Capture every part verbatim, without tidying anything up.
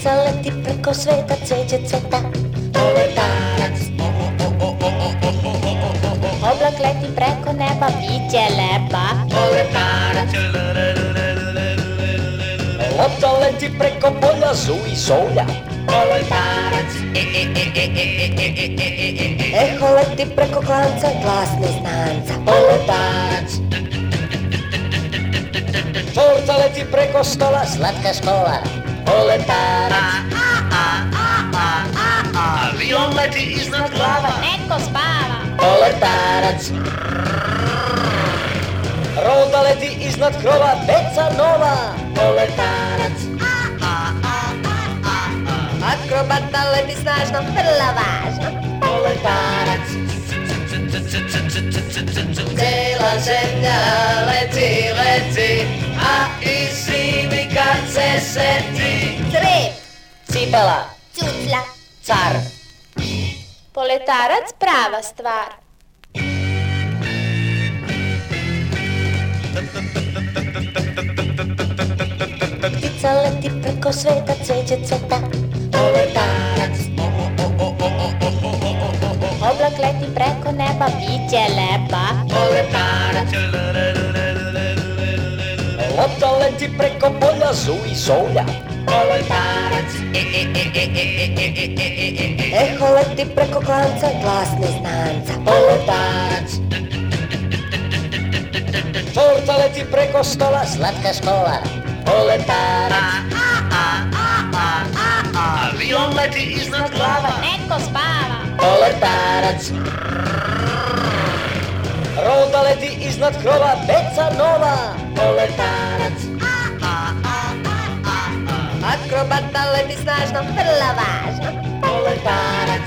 Ptica leti preko sveta, cveće cveta. Poletarac. Oblak leti preko neba, biće lepa. Poletarac. Lopta leti preko polja, zuji solja. Poletarac. Eho leti preko klanca, glas neznanca. Poletarac. Torta leti preko stola, Slatka škola. Poletarac. avion leti iznad glava. Neko spava. Poletarac. Roda leti iznad krova, veca nova. Poletarac. Akrobata leti snažno, vrlo važno. Poletarac. Cijela zemlja leti, leti, a i svi mi kad se seti. Crep. Cipela, Cucla. car. Poletarac prava stvar. Ptica leti preko sveta, cveće cveta. Poletarac. Oblak leti preko neba, biće lepa. Poletarac. Lopta leti preko polja, zuji solja. Poletarac. Eho leti preko klanca, glas neznanca. Poletarac. Torta leti preko stola, Slatka škola. Poletarac. avion leti iznad glava. Neko spava. Poletarac. Roda leti iznad krova, veca nova. Poletarac. Akrobata leti snažno, vrlo važno. Poletarac.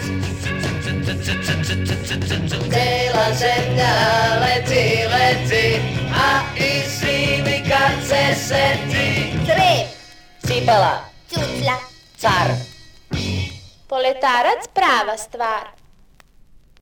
Cijela zemlja leti, leti, a i svi mi kad se seti. Crep. Cipela, Cucla. car. Poletarac prava stvar.